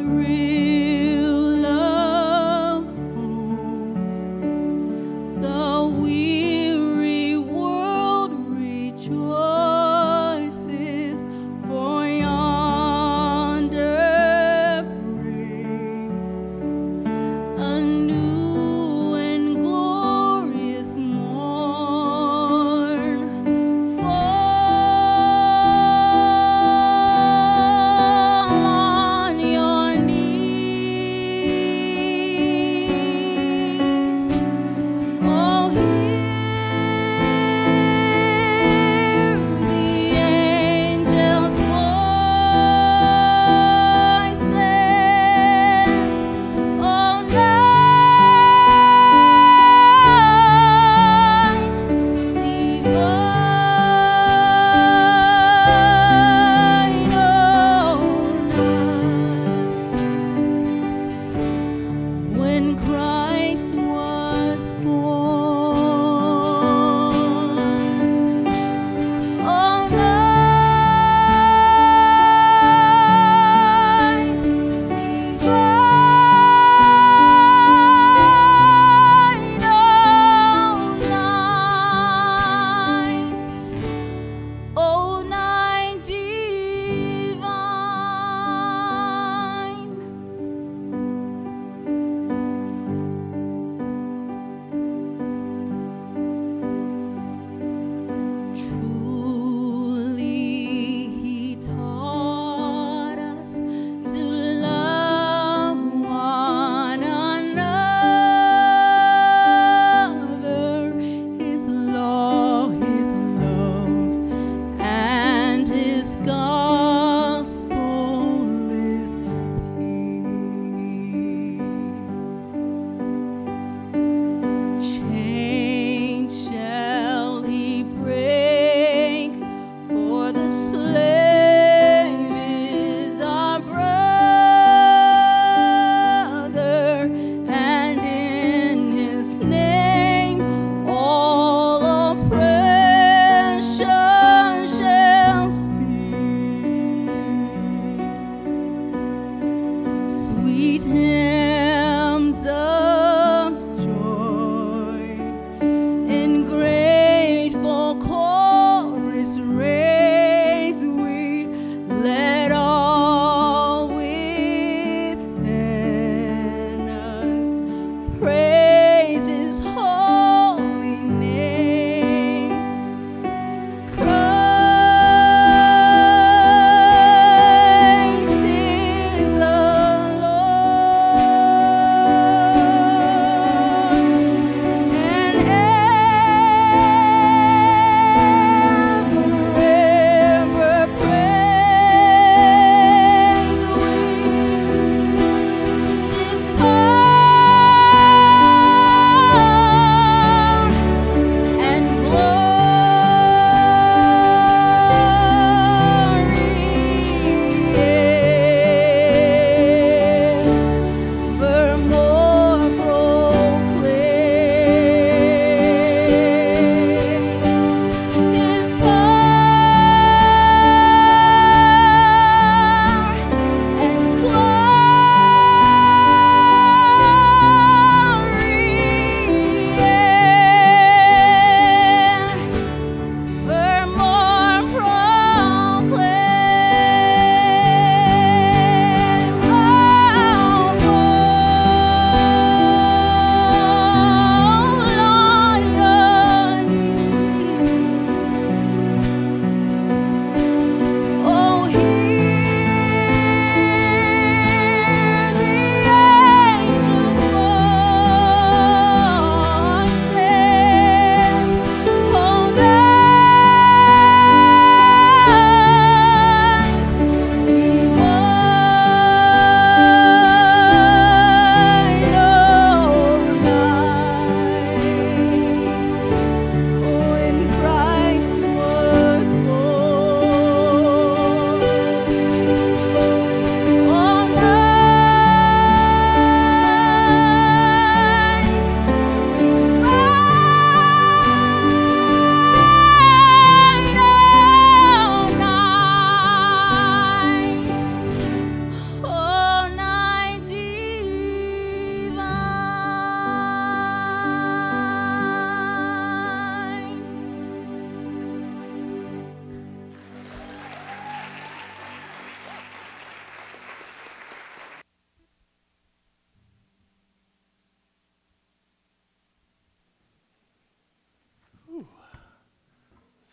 thrill of hope. The weary world rejoices, for yonder breaks a new and glorious morn. Fall on your knees.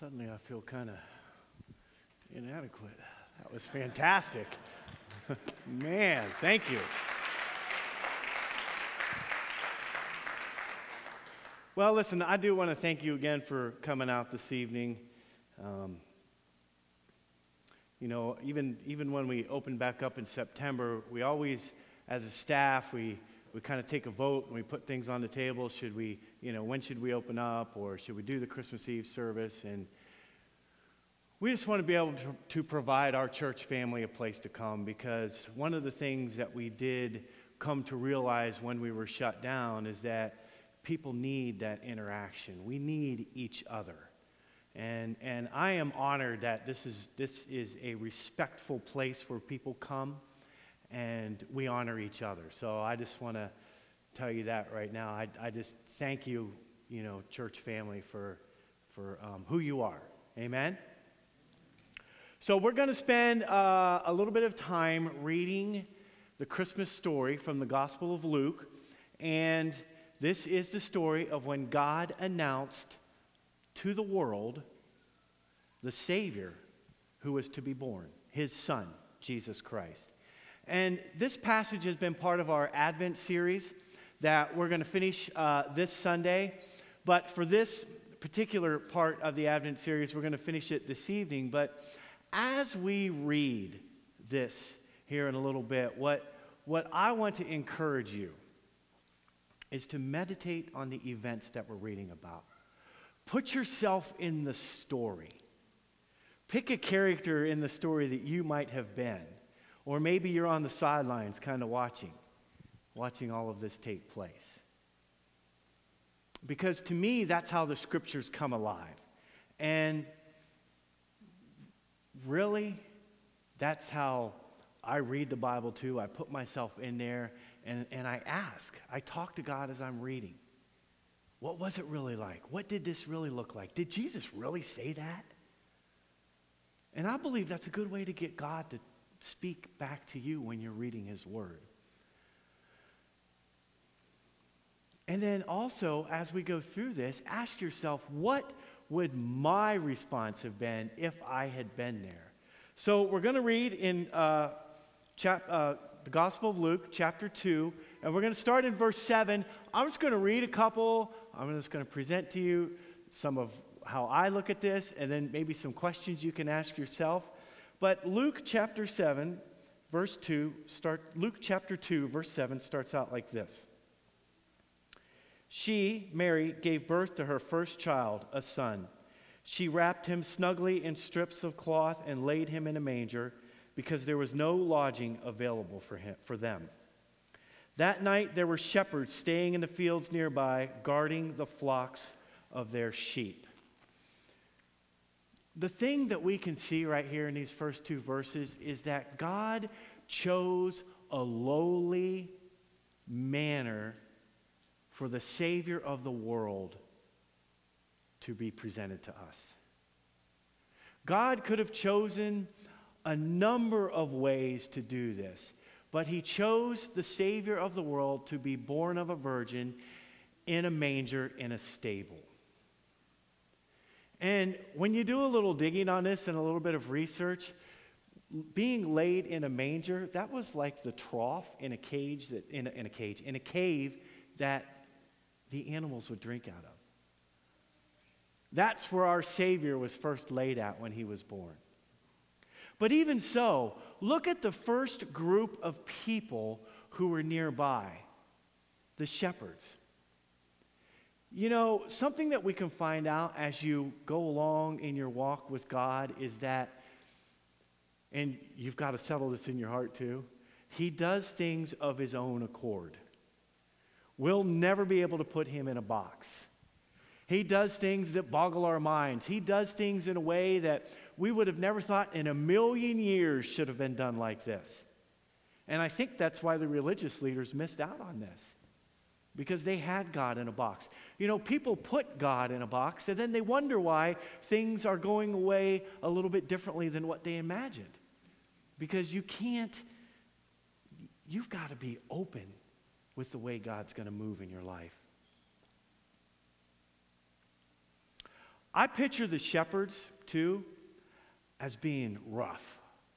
Suddenly I feel kind of inadequate. That was fantastic. Man, thank you. Well, listen, I do want to thank you again for coming out this evening. Even when we open back up in September, we always, as a staff, we kind of take a vote and we put things on the table. Should we, when should we open up, or should we do the Christmas Eve service? And we just want to be able to provide our church family a place to come, because one of the things that we did come to realize when we were shut down is that people need that interaction. We need each other. And I am honored that this is a respectful place where people come and we honor each other. So I just want to tell you that right now. I just thank you, church family, for who you are. Amen? So we're going to spend a little bit of time reading the Christmas story from the Gospel of Luke. And this is the story of when God announced to the world the Savior who was to be born, his Son, Jesus Christ. And this passage has been part of our Advent series that we're going to finish this Sunday. But for this particular part of the Advent series, we're going to finish it this evening. But as we read this here in a little bit, what I want to encourage you is to meditate on the events that we're reading about. Put yourself in the story. Pick a character in the story that you might have been. Or maybe you're on the sidelines kind of watching all of this take place. Because to me, that's how the scriptures come alive. And really, that's how I read the Bible too. I put myself in there and I talk to God as I'm reading. What was it really like? What did this really look like? Did Jesus really say that? And I believe that's a good way to get God to speak back to you when you're reading his word. And then also, as we go through this, ask yourself, what would my response have been if I had been there? So we're going to read in the Gospel of Luke, chapter 2, and we're going to start in verse 7. I'm just going to read a couple. I'm just going to present to you some of how I look at this, and then maybe some questions you can ask yourself. But Luke chapter 7, verse 2, Luke chapter 2, verse 7 starts out like this. She, Mary, gave birth to her first child, a son. She wrapped him snugly in strips of cloth and laid him in a manger, because there was no lodging available for them. That night there were shepherds staying in the fields nearby, guarding the flocks of their sheep. The thing that we can see right here in these first two verses is that God chose a lowly manner for the Savior of the world to be presented to us. God could have chosen a number of ways to do this, but he chose the Savior of the world to be born of a virgin in a manger in a stable. And when you do a little digging on this and a little bit of research, being laid in a manger, that was like the trough in a cage in a cave that the animals would drink out of. That's where our Savior was first laid at when he was born. But even so, look at the first group of people who were nearby, the shepherds. Something that we can find out as you go along in your walk with God is that, and you've got to settle this in your heart too, he does things of his own accord. We'll never be able to put him in a box. He does things that boggle our minds. He does things in a way that we would have never thought in a million years should have been done like this. And I think that's why the religious leaders missed out on this, because they had God in a box. People put God in a box, and then they wonder why things are going away a little bit differently than what they imagined. Because you've got to be open with the way God's going to move in your life. I picture the shepherds, too, as being rough.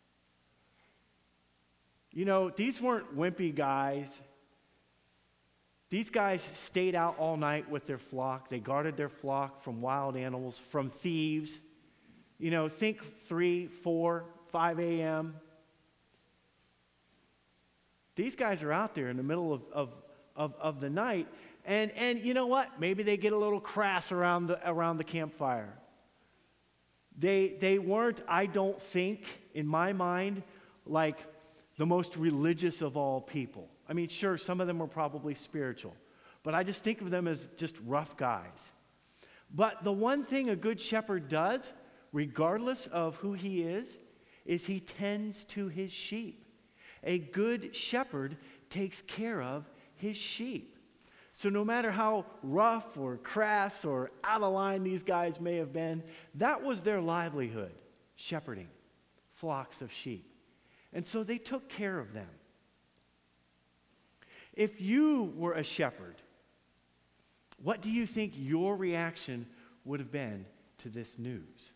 You know, these weren't wimpy guys. These guys stayed out all night with their flock. They guarded their flock from wild animals, from thieves. You know, think 3, 4, 5 a.m. These guys are out there in the middle of the night. And you know what? Maybe they get a little crass around the campfire. They weren't, I don't think, in my mind, like the most religious of all people. I mean, sure, some of them were probably spiritual, but I just think of them as just rough guys. But the one thing a good shepherd does, regardless of who he is he tends to his sheep. A good shepherd takes care of his sheep. So no matter how rough or crass or out of line these guys may have been, that was their livelihood, shepherding flocks of sheep. And so they took care of them. If you were a shepherd, what do you think your reaction would have been to this news?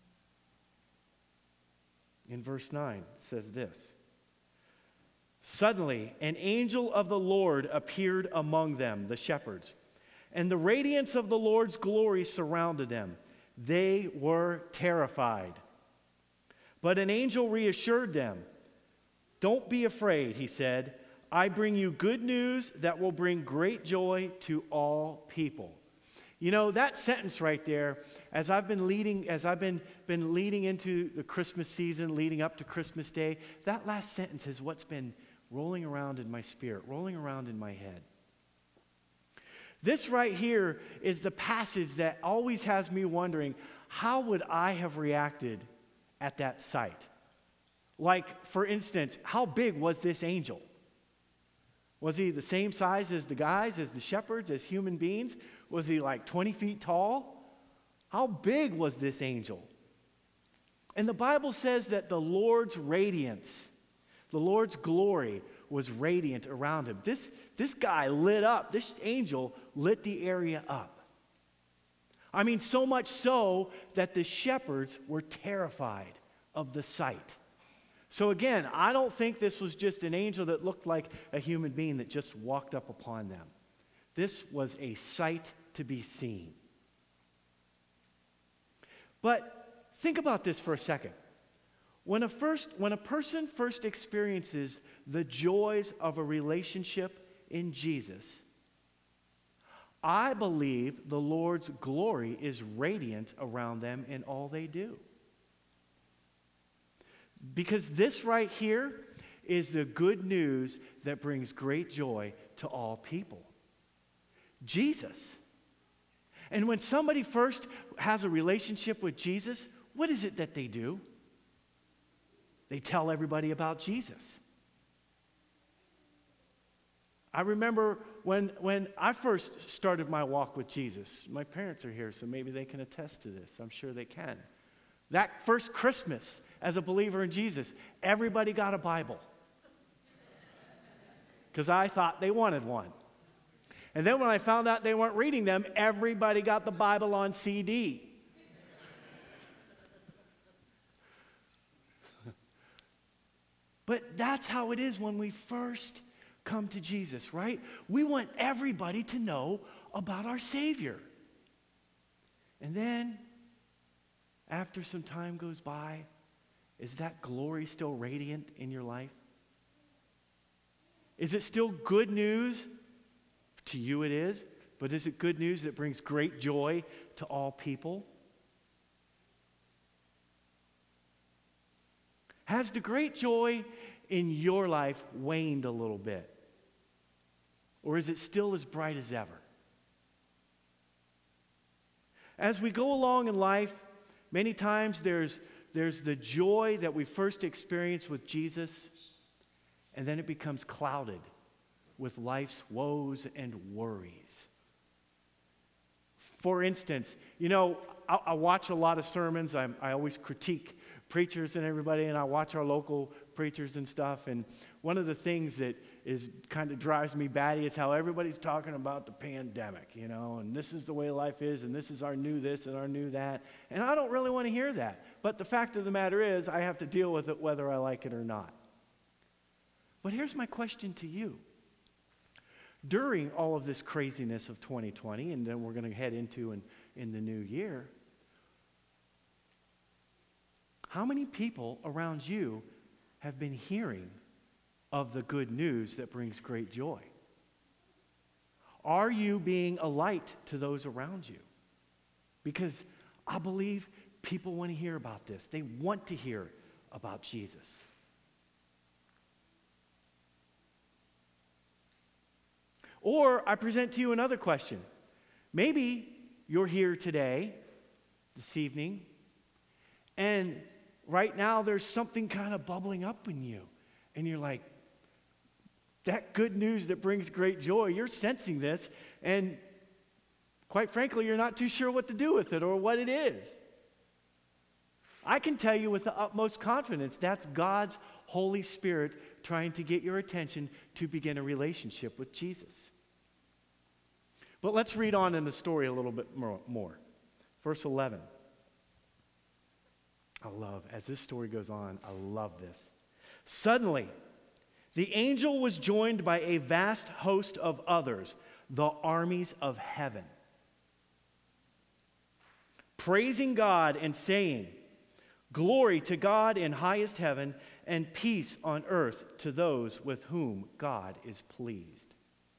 In verse 9, it says this: "Suddenly, an angel of the Lord appeared among them," the shepherds, "and the radiance of the Lord's glory surrounded them. They were terrified. But an angel reassured them. 'Don't be afraid,' he said. 'I bring you good news that will bring great joy to all people.'" You know, that sentence right there, as I've been leading into the Christmas season, leading up to Christmas Day, that last sentence is what's been rolling around in my spirit, rolling around in my head. This right here is the passage that always has me wondering, how would I have reacted at that sight? Like, for instance, how big was this angel? Was he the same size as the guys, as the shepherds, as human beings? Was he like 20 feet tall? How big was this angel? And the Bible says that the Lord's radiance, the Lord's glory was radiant around him. This guy lit up, this angel lit the area up. I mean, so much so that the shepherds were terrified of the sight. So again, I don't think this was just an angel that looked like a human being that just walked up upon them. This was a sight to be seen. But think about this for a second. When a person first experiences the joys of a relationship in Jesus, I believe the Lord's glory is radiant around them in all they do. Because this right here is the good news that brings great joy to all people. Jesus. And when somebody first has a relationship with Jesus, what is it that they do? They tell everybody about Jesus. I remember when I first started my walk with Jesus, my parents are here, so maybe they can attest to this. I'm sure they can. That first Christmas, as a believer in Jesus, everybody got a Bible. Because I thought they wanted one. And then when I found out they weren't reading them, everybody got the Bible on CD. But that's how it is when we first come to Jesus, right? We want everybody to know about our Savior. And then, after some time goes by, is that glory still radiant in your life? Is it still good news? To you it is. But is it good news that brings great joy to all people? Has the great joy in your life waned a little bit? Or is it still as bright as ever? As we go along in life, many times there's the joy that we first experience with Jesus, and then it becomes clouded with life's woes and worries. For instance, you know, I watch a lot of sermons. I always critique preachers and everybody, and I watch our local preachers and stuff, and one of the things that is kind of drives me batty is how everybody's talking about the pandemic, and this is the way life is, and this is our new this and our new that, and I don't really want to hear that. But the fact of the matter is, I have to deal with it whether I like it or not. But here's my question to you. During all of this craziness of 2020, and then we're going to head into in the new year, how many people around you have been hearing of the good news that brings great joy? Are you being a light to those around you? Because I believe people want to hear about this. They want to hear about Jesus. Or I present to you another question. Maybe you're here today, this evening, and right now there's something kind of bubbling up in you. And you're like, that good news that brings great joy, you're sensing this, and quite frankly, you're not too sure what to do with it or what it is. I can tell you with the utmost confidence that's God's Holy Spirit trying to get your attention to begin a relationship with Jesus. But let's read on in the story a little bit more. Verse 11. As this story goes on, I love this. Suddenly, the angel was joined by a vast host of others, the armies of heaven, praising God and saying, "Glory to God in highest heaven, and peace on earth to those with whom God is pleased."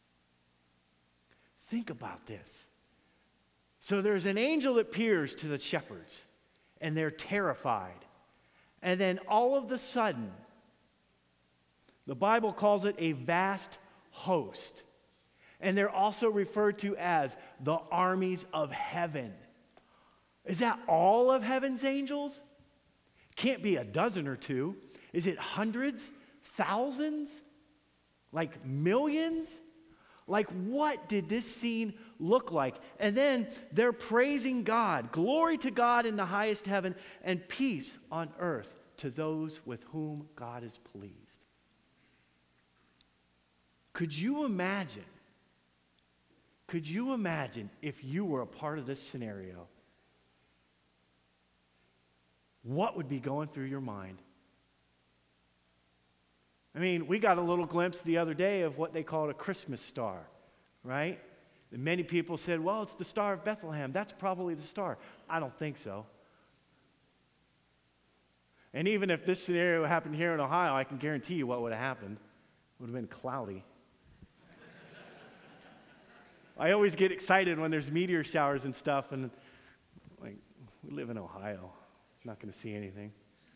Think about this. So there's an angel that appears to the shepherds, and they're terrified. And then all of a sudden, the Bible calls it a vast host. And they're also referred to as the armies of heaven. Is that all of heaven's angels? Can't be a dozen or two. Is it hundreds? Thousands? Like millions? Like, what did this scene look like? And then they're praising God. Glory to God in the highest heaven, and peace on earth to those with whom God is pleased. Could you imagine if you were a part of this scenario? What would be going through your mind? I mean, we got a little glimpse the other day of what they called a Christmas star, right? And many people said, well, it's the Star of Bethlehem. That's probably the star. I don't think so. And even if this scenario happened here in Ohio, I can guarantee you what would have happened. It would have been cloudy. I always get excited when there's meteor showers and stuff, and like, we live in Ohio. I'm not going to see anything.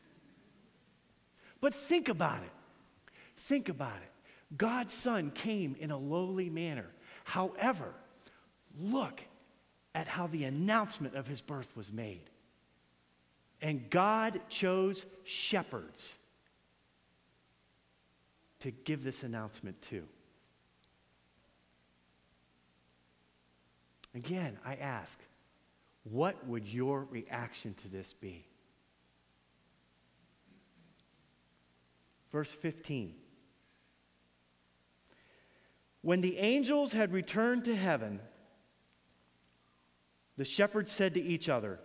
But think about it. Think about it. God's Son came in a lowly manner. However, look at how the announcement of his birth was made. And God chose shepherds to give this announcement to. Again, I ask, what would your reaction to this be? Verse 15. When the angels had returned to heaven, the shepherds said to each other,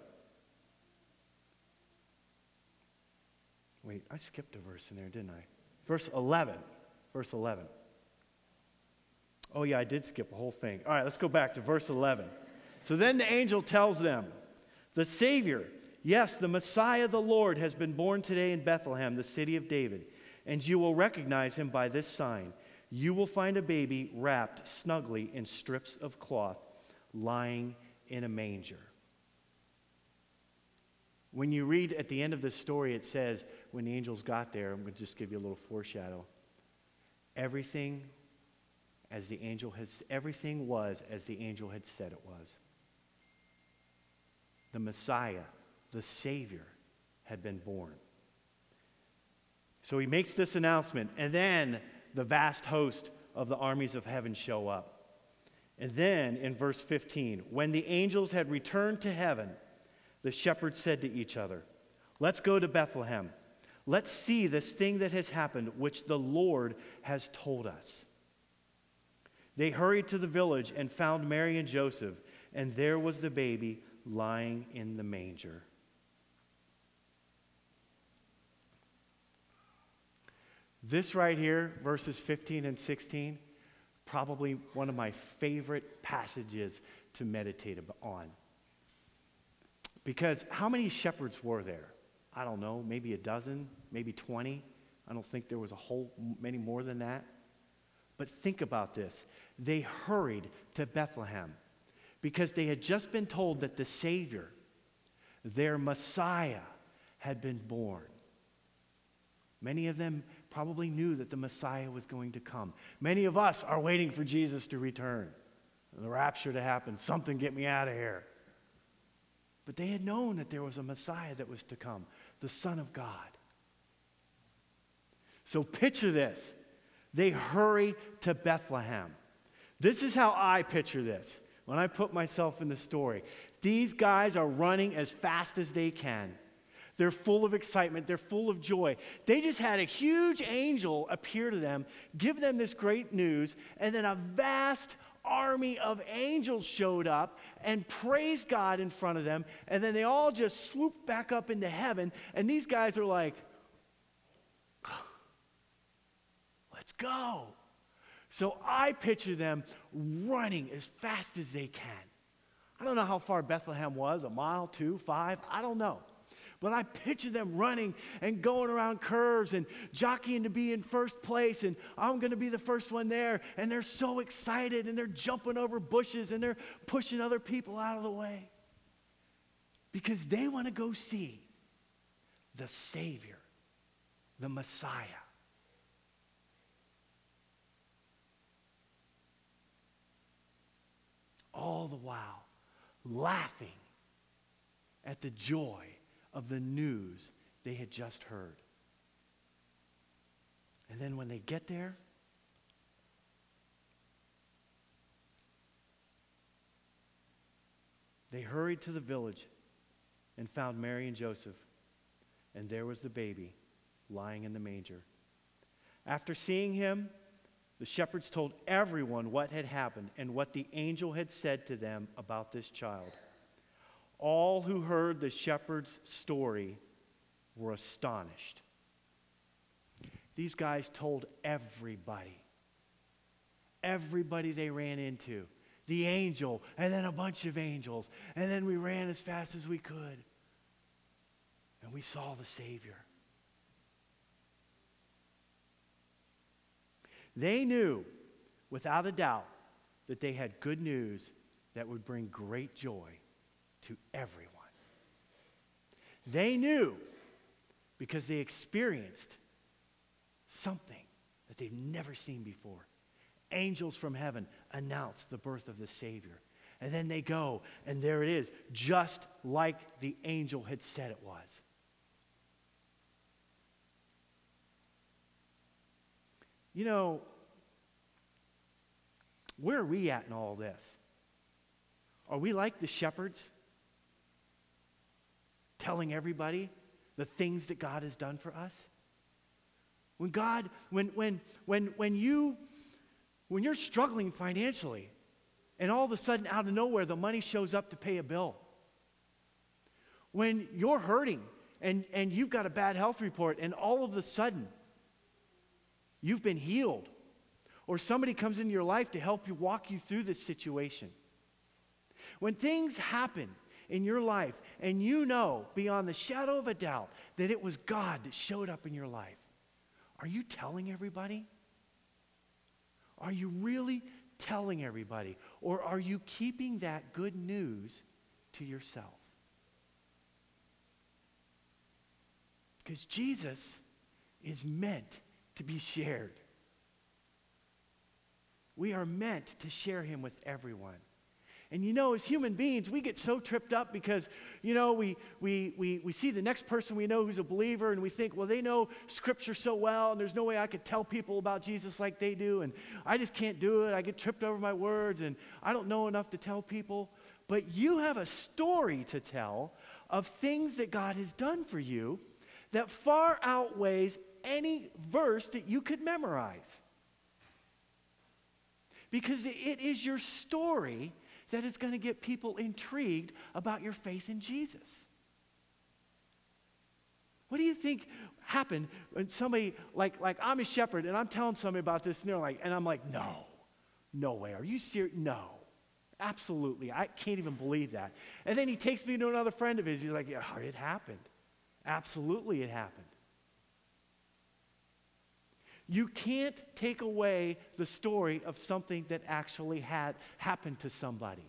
wait, I skipped a verse in there, didn't I? Verse 11. Verse 11. Oh yeah, I did skip a whole thing. All right, let's go back to verse 11. So then the angel tells them, the Savior, yes, the Messiah, the Lord, has been born today in Bethlehem, the city of David, and you will recognize him by this sign. You will find a baby wrapped snugly in strips of cloth, lying in a manger. When you read at the end of this story, it says, when the angels got there, I'm going to just give you a little foreshadow. Everything was as the angel had said it was. The Messiah, the Savior, had been born. So he makes this announcement, and then the vast host of the armies of heaven show up. And then in verse 15, when the angels had returned to heaven, the shepherds said to each other, let's go to Bethlehem. Let's see this thing that has happened, which the Lord has told us." They hurried to the village and found Mary and Joseph, and there was the baby lying in the manger. This right here, verses 15 and 16, probably one of my favorite passages to meditate on. Because how many shepherds were there? I don't know, maybe a dozen, maybe 20. I don't think there was many more than that. But think about this. They hurried to Bethlehem because they had just been told that the Savior, their Messiah, had been born. Many of them probably knew that the Messiah was going to come. Many of us are waiting for Jesus to return, the rapture to happen, something get me out of here. But they had known that there was a Messiah that was to come, the Son of God. So picture this. They hurry to Bethlehem. This is how I picture this when I put myself in the story. These guys are running as fast as they can. They're full of excitement. They're full of joy. They just had a huge angel appear to them, give them this great news, and then a vast army of angels showed up and praised God in front of them, and then they all just swooped back up into heaven, and these guys are like, let's go. So I picture them running as fast as they can. I don't know how far Bethlehem was, a mile, 2, 5, I don't know. But I picture them running and going around curves and jockeying to be in first place, and I'm going to be the first one there. And they're so excited, and they're jumping over bushes, and they're pushing other people out of the way because they want to go see the Savior, the Messiah. All the while laughing at the joy of the news they had just heard. And then when they get there, they hurried to the village and found Mary and Joseph, and there was the baby lying in the manger. After seeing him, the shepherds told everyone what had happened and what the angel had said to them about this child. All who heard the shepherd's story were astonished. These guys told everybody they ran into, the angel, and then a bunch of angels, and then we ran as fast as we could, and we saw the Savior. They knew, without a doubt, that they had good news that would bring great joy to everyone. They knew because they experienced something that they've never seen before. Angels from heaven announced the birth of the Savior. And then they go, and there it is, just like the angel had said it was. You know, where are we at in all this? Are we like the shepherds? Telling everybody the things that God has done for us? When you're struggling financially, and all of a sudden out of nowhere the money shows up to pay a bill. When you're hurting and you've got a bad health report and all of a sudden you've been healed, or somebody comes into your life to help you walk you through this situation. When things happen in your life, and you know beyond the shadow of a doubt that it was God that showed up in your life, are you telling everybody? Are you really telling everybody? Or are you keeping that good news to yourself? Because Jesus is meant to be shared. We are meant to share him with everyone. And you know, as human beings, we get so tripped up because, you know, we see the next person we know who's a believer and we think, well, they know Scripture so well and there's no way I could tell people about Jesus like they do, and I just can't do it. I get tripped over my words and I don't know enough to tell people. But you have a story to tell of things that God has done for you that far outweighs any verse that you could memorize. Because it is your story that is going to get people intrigued about your faith in Jesus. What do you think happened when somebody, like I'm a shepherd, and I'm telling somebody about this, and they're like, and I'm like, no way, are you serious? No, absolutely, I can't even believe that. And then he takes me to another friend of his, he's like, yeah, it happened. Absolutely, it happened. You can't take away the story of something that actually had happened to somebody.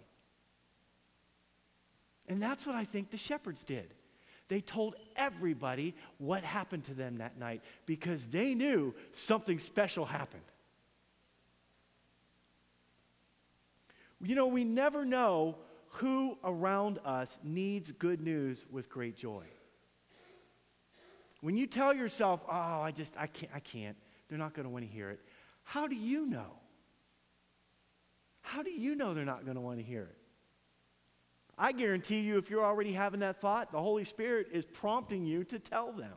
And that's what I think the shepherds did. They told everybody what happened to them that night because they knew something special happened. You know, we never know who around us needs good news with great joy. When you tell yourself, oh, I can't, they're not going to want to hear it. How do you know? How do you know they're not going to want to hear it? I guarantee you, if you're already having that thought, the Holy Spirit is prompting you to tell them.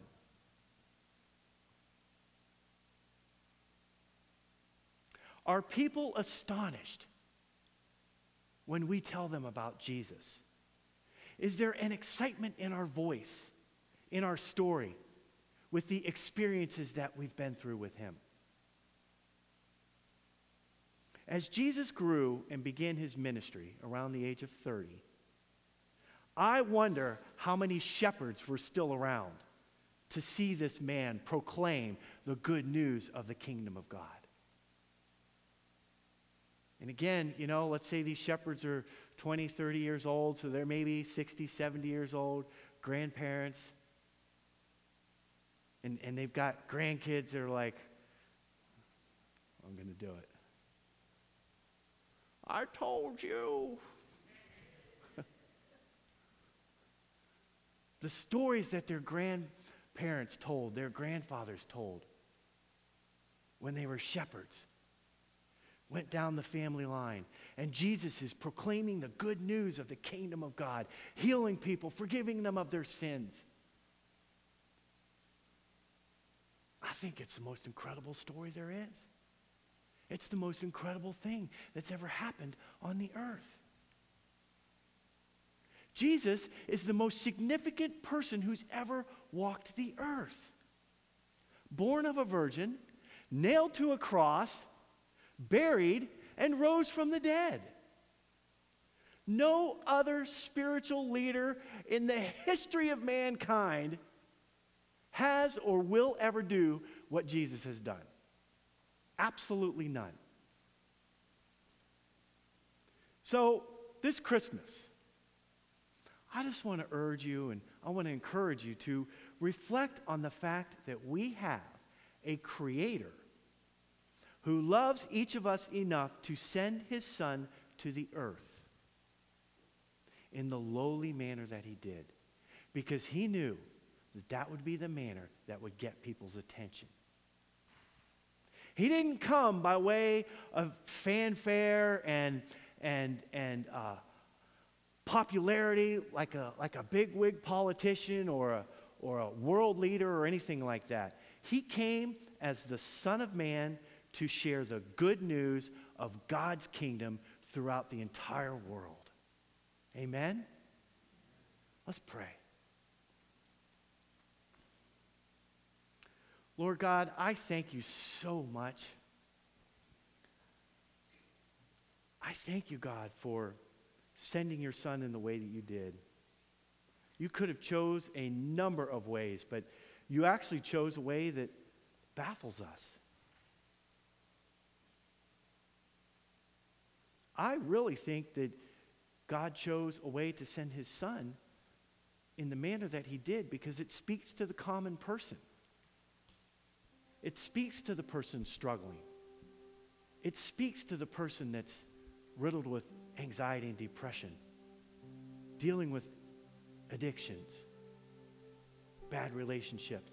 Are people astonished when we tell them about Jesus? Is there an excitement in our voice, in our story, with the experiences that we've been through with him? As Jesus grew and began his ministry around the age of 30, I wonder how many shepherds were still around to see this man proclaim the good news of the kingdom of God. And again, you know, let's say these shepherds are 20, 30 years old, so they're maybe 60, 70 years old, grandparents, and they've got grandkids that are like, I'm going to do it. I told you. The stories that their grandparents told, their grandfathers told, when they were shepherds, went down the family line. And Jesus is proclaiming the good news of the kingdom of God, healing people, forgiving them of their sins. I think it's the most incredible story there is. It's the most incredible thing that's ever happened on the earth. Jesus is the most significant person who's ever walked the earth. Born of a virgin, nailed to a cross, buried, and rose from the dead. No other spiritual leader in the history of mankind has or will ever do what Jesus has done. Absolutely none. So, this Christmas, I just want to urge you and I want to encourage you to reflect on the fact that we have a Creator who loves each of us enough to send his Son to the earth in the lowly manner that he did, because he knew that that would be the manner that would get people's attention. He didn't come by way of fanfare and popularity like a bigwig politician or a world leader or anything like that. He came as the Son of Man to share the good news of God's kingdom throughout the entire world. Amen? Let's pray. Lord God, I thank you so much. I thank you, God, for sending your Son in the way that you did. You could have chose a number of ways, but you actually chose a way that baffles us. I really think that God chose a way to send his Son in the manner that he did because it speaks to the common person. It speaks to the person struggling. It speaks to the person that's riddled with anxiety and depression, dealing with addictions, bad relationships.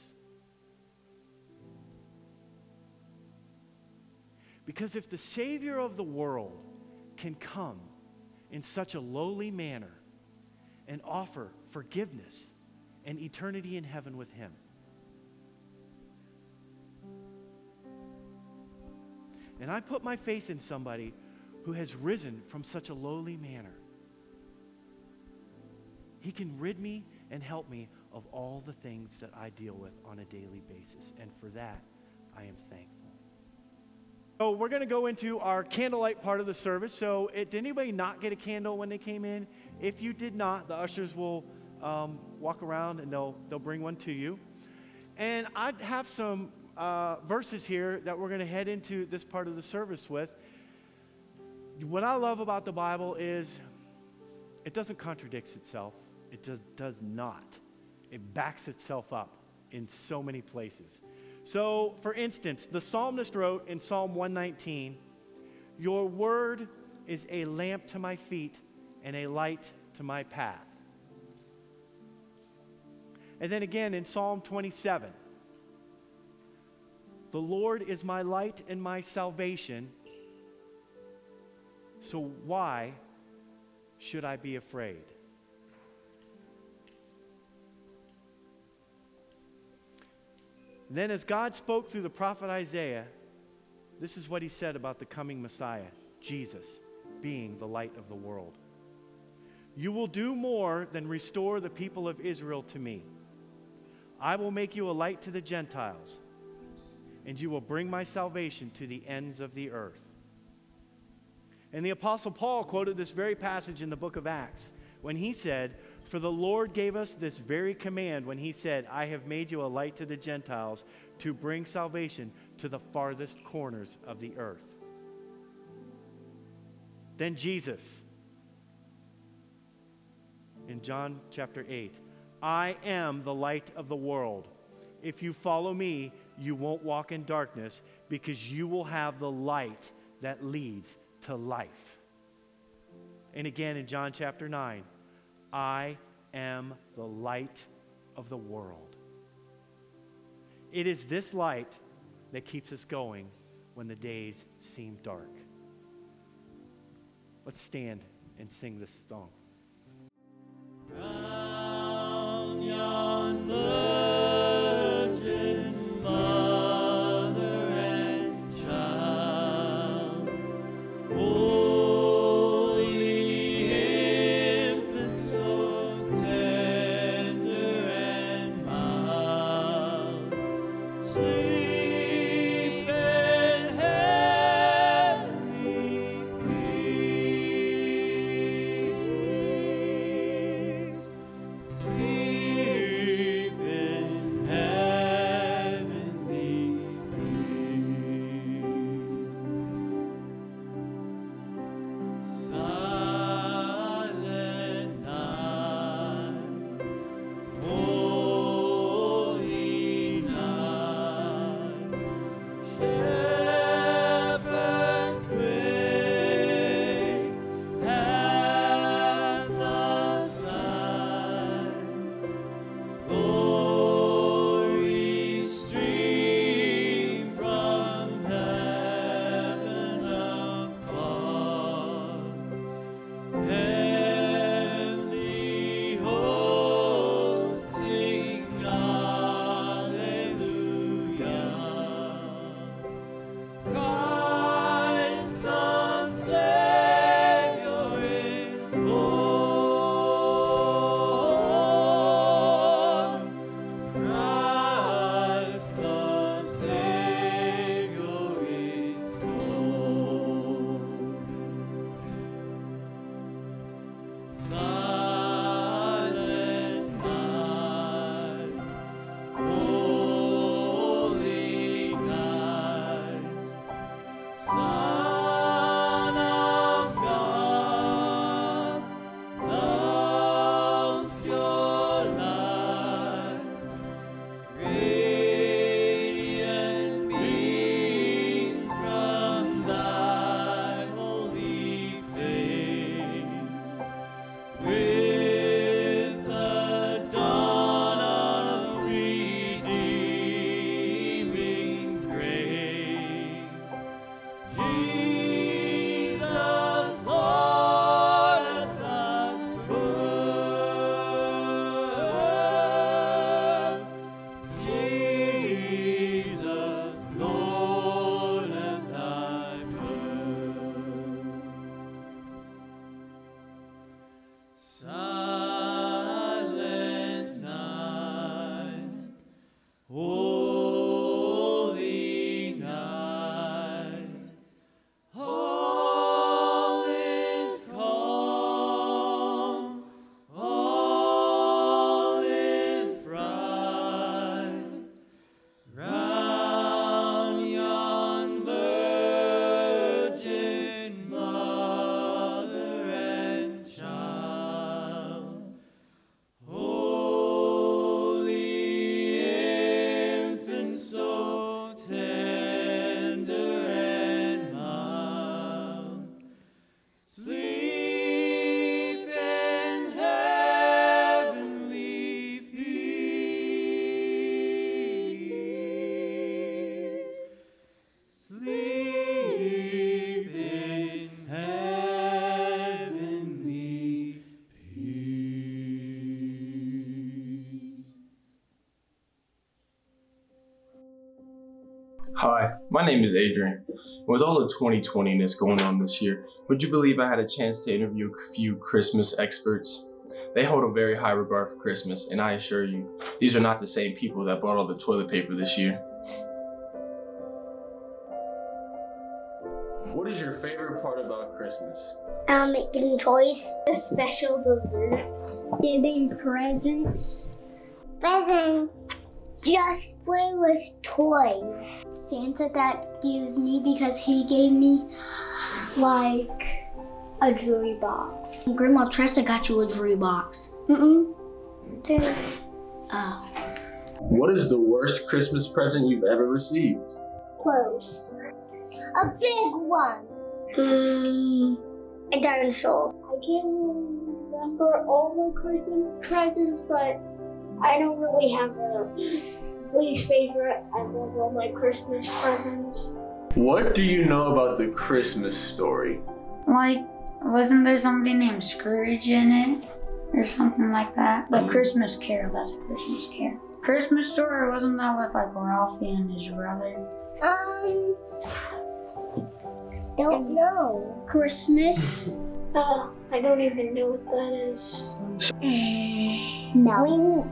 Because if the Savior of the world can come in such a lowly manner and offer forgiveness and eternity in heaven with him, And I put my faith in somebody who has risen from such a lowly manner. He can rid me and help me of all the things that I deal with on a daily basis. And for that, I am thankful. So we're going to go into our candlelight part of the service. So did anybody not get a candle when they came in? If you did not, the ushers will walk around and they'll bring one to you. And I have some verses here that we're going to head into this part of the service with. What I love about the Bible is it doesn't contradict itself. It does not. It backs itself up in so many places. So, for instance, the psalmist wrote in Psalm 119, "Your word is a lamp to my feet and a light to my path." And then again in Psalm 27, "The Lord is my light and my salvation, so why should I be afraid?" Then as God spoke through the prophet Isaiah, this is what he said about the coming Messiah, Jesus being the light of the world. "You will do more than restore the people of Israel to me. I will make you a light to the Gentiles, and you will bring my salvation to the ends of the earth." And the Apostle Paul quoted this very passage in the book of Acts when he said, "For the Lord gave us this very command when he said, 'I have made you a light to the Gentiles to bring salvation to the farthest corners of the earth.'" Then Jesus, in John chapter 8, "I am the light of the world. If you follow me, you won't walk in darkness because you will have the light that leads to life." And again in John chapter 9, "I am the light of the world." It is this light that keeps us going when the days seem dark. Let's stand and sing this song. Round yon virgin mother and child, holy infant, so tender and mild, sleep in heavenly peace. Sleep in heavenly peace. Silent night, holy night, shepherds wait at the sign. Glory stream from heaven afar. Heavenly hosts sing Alleluia. Christ the Savior is born. Christ the Savior is born. Silent night, holy night, Son of God, love's pure light, radiant beams from thy holy face. With the dawn of redeeming grace, Jesus, Lord, at thy birth. Jesus, Lord, at thy Hi, my name is Adrian. With all the 2020ness going on this year, would you believe I had a chance to interview a few Christmas experts? They hold a very high regard for Christmas, and I assure you, these are not the same people that bought all the toilet paper this year. What is your favorite part about Christmas? Getting toys. Special desserts. Getting presents. Just play with toys. Santa got gives me because he gave me like a jewelry box. Grandma Tressa got you a jewelry box. What is the worst Christmas present you've ever received? Clothes. A big one. A dinosaur. I can't remember all the Christmas presents, but I don't really have a least favorite. I love all my Christmas presents. What do you know about the Christmas story? Like, wasn't there somebody named Scrooge in it? Or something like that? The Christmas Carol, that's a Christmas Carol. Christmas Story, wasn't that with like Ralphie and his brother? Don't know. Christmas? I don't even know what that is. No.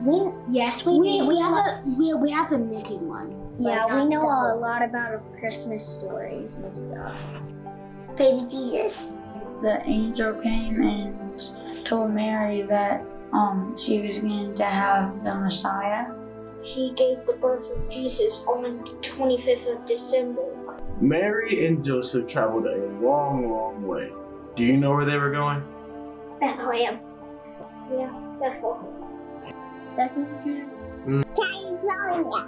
We have a Mickey one. Yeah, we know a lot about Christmas stories and stuff. Baby Jesus. The angel came and told Mary that she was going to have the Messiah. She gave the birth of Jesus on the 25th of December. Mary and Joseph traveled a long, long way. Do you know where they were going? Bethlehem. Yeah, Bethlehem. Bethlehem. California.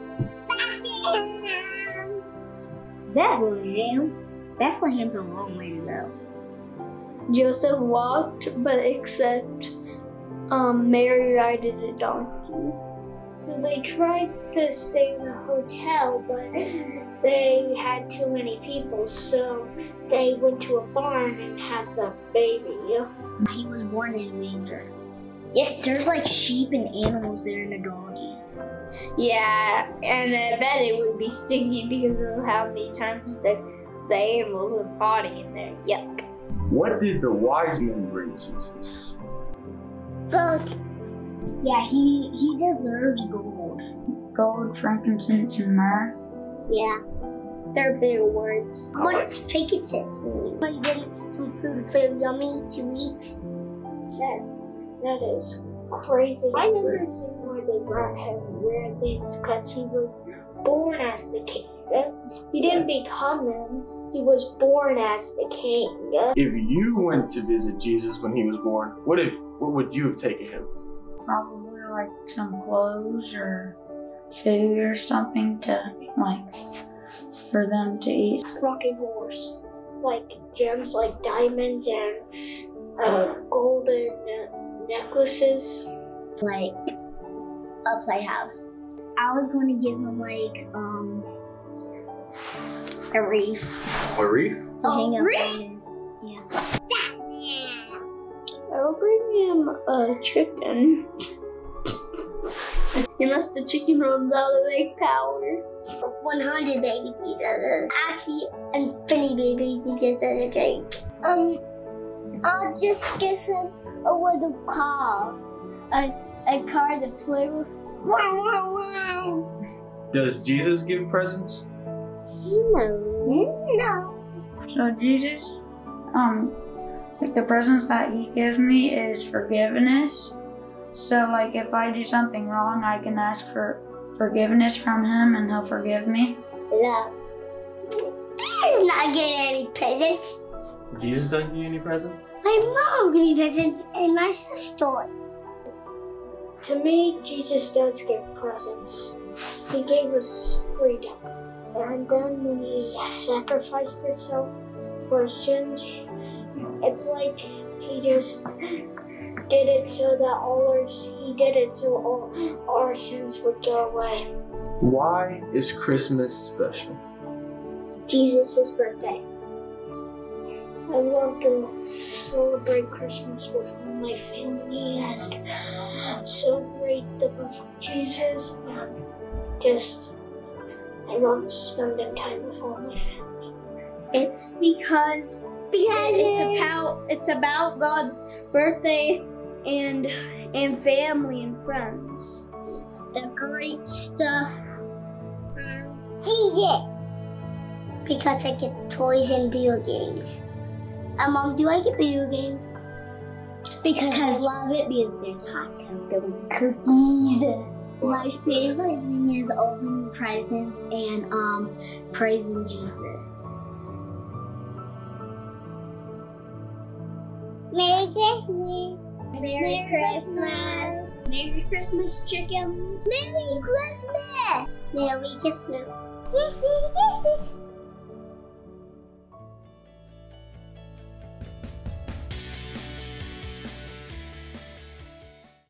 Bethlehem. Bethlehem's a long way to go. Joseph walked, but except Mary rode a donkey. So they tried to stay in a hotel, but they had too many people, so they went to a barn and had the baby. He was born in a manger. Yes. There's like sheep and animals there and a donkey. Yeah, and I bet it would be stinky because of how many times the animals would potty in there. Yuck. What did the wise men bring Jesus? Gold. Yeah, he deserves gold. Gold, frankincense, and myrrh. Yeah. They're big words. What does frankincense mean? When getting some food feel yummy to eat. That is crazy. I never seen where they brought him weird things because he was born as the king. He didn't become him. He was born as the king. If you went to visit Jesus when he was born, what would you have taken him? Probably like some clothes or food or something to for them to eat. Rocking horse. Like gems like diamonds and golden necklaces. Like a playhouse. I was going to give him like a reef. A reef? To hang up on his. I'll bring him a chicken. Unless the chicken runs out of egg power. 100 baby Jesus. Actually, infinity baby Jesus I take. I'll just give him a little car. A car to play with. Does Jesus give presents? No. So Jesus, the presents that he gives me is forgiveness. So if I do something wrong, I can ask for forgiveness from him and he'll forgive me. No. Jesus not getting any presents. Jesus doesn't give you any presents? My mom gave me presents and my sisters. To me, Jesus does give presents. He gave us freedom. And then when he sacrificed himself for sins, it's like he just did it so that all our sins would go away. Why is Christmas special? Jesus' birthday. I love to celebrate Christmas with my family and celebrate the birth of Jesus and just I love spending time with all my family. It's because it's about God's birthday and family and friends. The great stuff. Jesus! Because I get toys and video games. Mom, do I get video games? Because I love it because there's hot cocoa and cookies. My favorite thing is opening presents and praising Jesus. Merry Christmas! Merry Christmas! Merry Christmas, chickens! Merry Christmas! Merry Christmas! Yes, yes, yes.